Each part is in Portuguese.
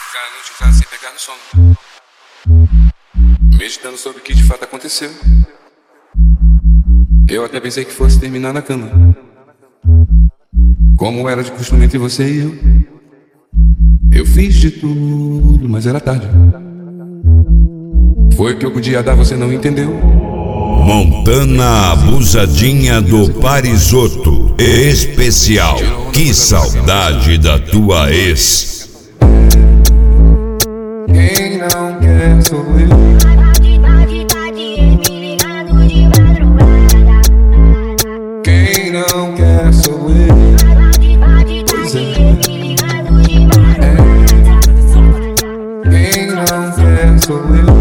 Ficar a noite em casa sem pegar no sono, meditando sobre o que de fato aconteceu. Eu até pensei que fosse terminar na cama, como era de costume entre você e eu. Eu fiz de tudo, mas era tarde. Foi o que eu podia dar, você não entendeu. Montana Abusadinha do Parisotto especial. Que saudade da tua ex. Quem não quer sou eu. Quem não quer sou eu. Pois é. Quem não quer sou eu.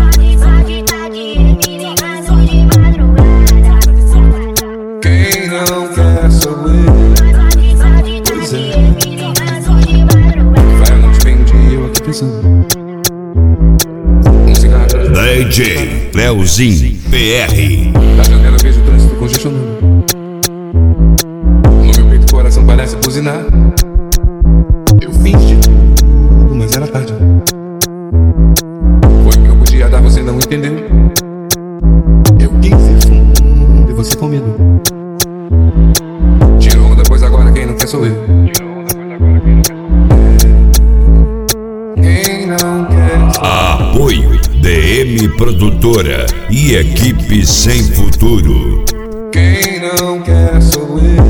Quem não quer sou eu. Pois é. Vai a noite bem dia eu aqui pensando. DJ Leozinho PR. Da janela eu vejo o trânsito congestionando. No meu peito o coração parece buzinar. Eu fiz de tudo, mas era tarde. Foi o que eu podia dar, você não entendeu. Eu quis ir fundo e você com medo. Tirou onda, pois agora quem não quer sou eu. Quem não quer sou eu. Apoio DM Produtora e equipe sem futuro. Quem não quer sou eu.